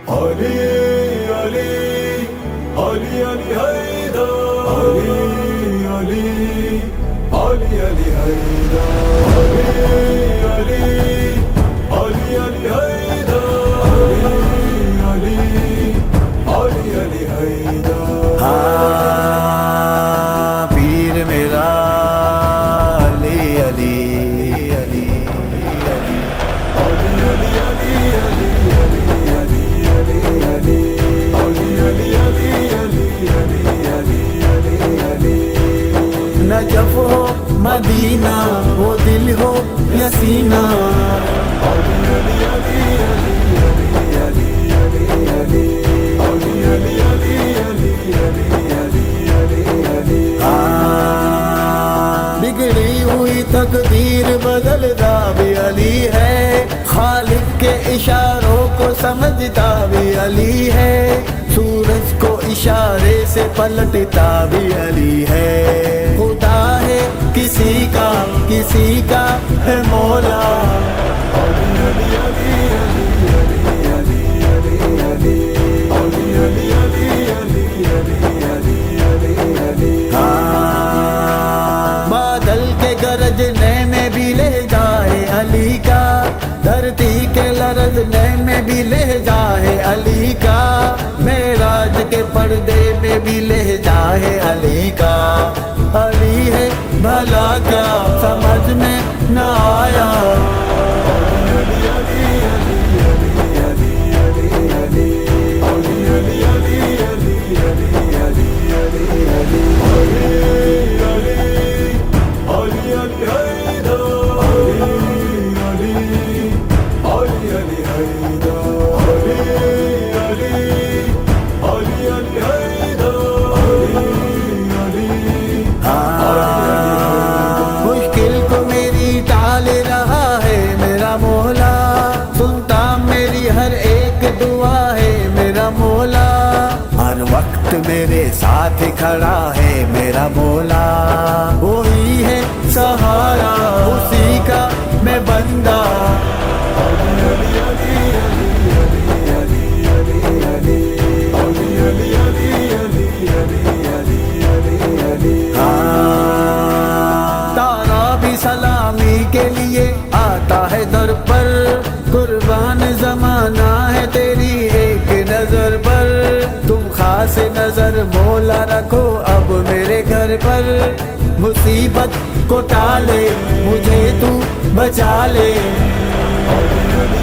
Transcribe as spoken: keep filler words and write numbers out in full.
Ali, Ali, Ali, Ali, Haydar. Ali, Ali, Ali, Ali, Haydar. Ali, Ali, Ali, Ali, Haydar. Ali, Ali, Ali, Ali, Haydar. हाँ पीर मेरा Ali Ali Ali Najaf हो Medina वो दिल हो यसीना बिगड़ी हुई तकदीर बदलता भी अली है, खालिक के इशारों को समझता भी अली है, सूरज को इशारे से पलटता भी अली है। खुदा है किसी का किसी का है मौला, बादल के गरजने में भी ले जाए अली का, धरती के लरजने में भी ले जाए अली का, मेराज के पर्दे में भी ले जाए अली का। अली है भला क्या समझ में न आया, हर वक्त मेरे साथ खड़ा है मेरा मौला, वही है सहारा उसी का मैं बंदा। तारा भी सलामी के लिए आता है दर पर, कुर्बान जमाना है तेरी एक नजर पर, तुम खास नजर मौला रखो अब मेरे घर पर, मुसीबत को टाले मुझे तू बचा ले।